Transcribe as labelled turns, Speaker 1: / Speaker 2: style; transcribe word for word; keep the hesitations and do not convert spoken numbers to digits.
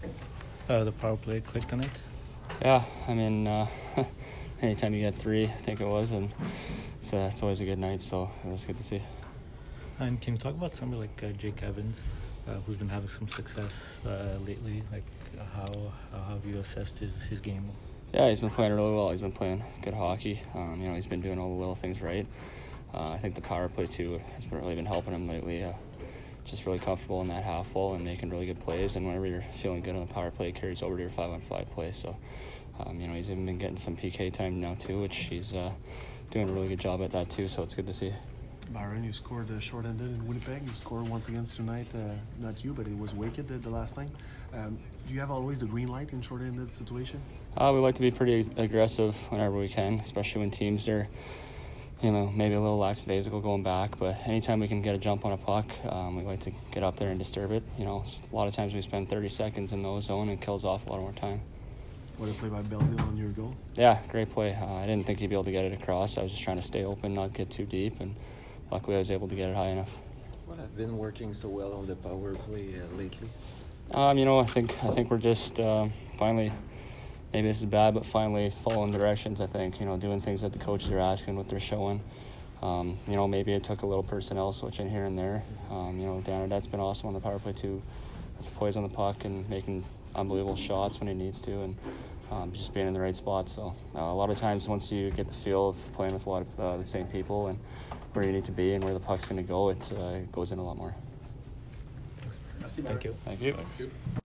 Speaker 1: Uh, the power play clicked tonight.
Speaker 2: Yeah, I mean, uh, anytime you get three, I think it was, and it's, uh, it's always a good night, so it was good to see.
Speaker 1: And can you talk about somebody like uh, Jake Evans, uh, who's been having some success uh, lately? Like, uh, how how have you assessed his, his game?
Speaker 2: Yeah, he's been playing really well. He's been playing good hockey. Um, you know, he's been doing all the little things right. Uh, I think the power play, too, has been really been helping him lately. Uh, just really comfortable in that half full and making really good plays. And whenever you're feeling good on the power play, it carries over to your five-on-five play. So, um, you know, he's even been getting some P K time now, too, which he's uh, doing a really good job at that, too. So it's good to see.
Speaker 3: Byron, you scored uh, short-ended in Winnipeg. You scored once again tonight. Uh, not you, but it was Wicked the, the last time. Um, do you have always the green light in short-ended situation?
Speaker 2: Uh, we like to be pretty aggressive whenever we can, especially when teams are, you know, maybe a little lackadaisical going back. But anytime we can get a jump on a puck, um, we like to get up there and disturb it. You know, a lot of times we spend thirty seconds in the zone and kills off a lot more time.
Speaker 3: What a play by Belzile on your goal.
Speaker 2: Yeah, great play. Uh, I didn't think he'd be able to get it across. I was just trying to stay open, not get too deep, and luckily I was able to get it high enough.
Speaker 4: What have been working so well on the power play uh, lately?
Speaker 2: Um, you know, I think I think we're just uh, finally, maybe this is bad, but finally following directions. I think, you know, doing things that the coaches are asking, what they're showing. Um, you know, maybe it took a little personnel switching here and there. Um, you know, Dan Odette's been awesome on the power play too, with the plays on the puck and making unbelievable shots when he needs to, and um, just being in the right spot. So uh, a lot of times, once you get the feel of playing with a lot of uh, the same people and where you need to be and where the puck's going to go, it, uh, it goes in a lot more.
Speaker 3: Thanks.
Speaker 1: Thank you.
Speaker 2: Thank you.
Speaker 3: Thanks.